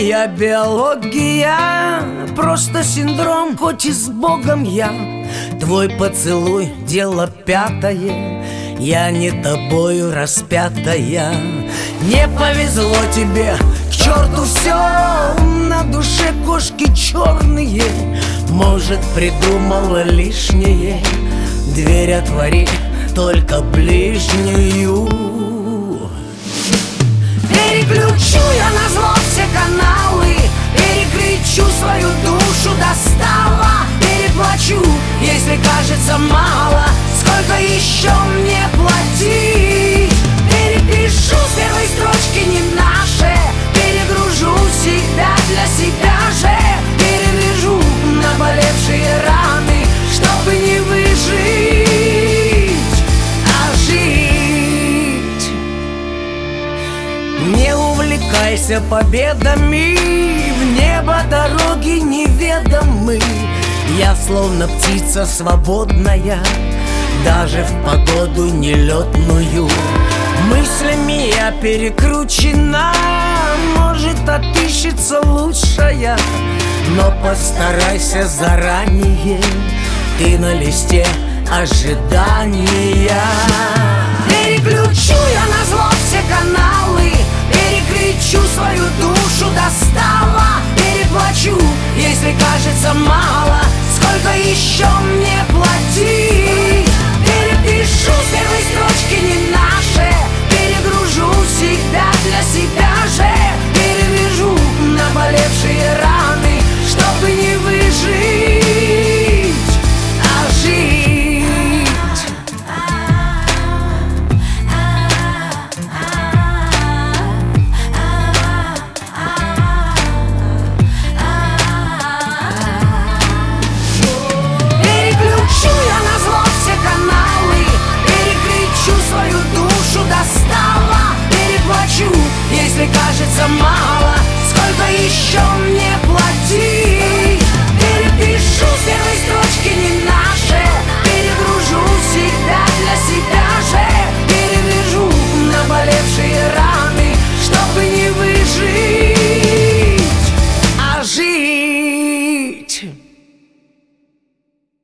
моя биология просто синдром, хоть и с Богом я. Твой поцелуй — дело пятое, я не тобою распятая. Не повезло тебе, к черту все, на душе кошки черные. Может, придумала лишнее, дверь отвори, только ближнюю. Переключу я назло все каналы, перекричу свою душу достала. Переплачу, если кажется мало, сколько еще мне платить? Перепишу с первой строчки не наше, перегружу себя для себя же. Перевяжу наболевшие раны, чтобы не выжить, а жить. Не увлекайся победами, в небо дороги неведомы. Я словно птица свободная, даже в погоду нелетную. Мыслями я перекручена, может, отыщется лучшая, но постарайся заранее, ты на листе ожидания. Переключу я назло все каналы, перекричу свою душу достала. Переплачу, если кажется мало, сколько еще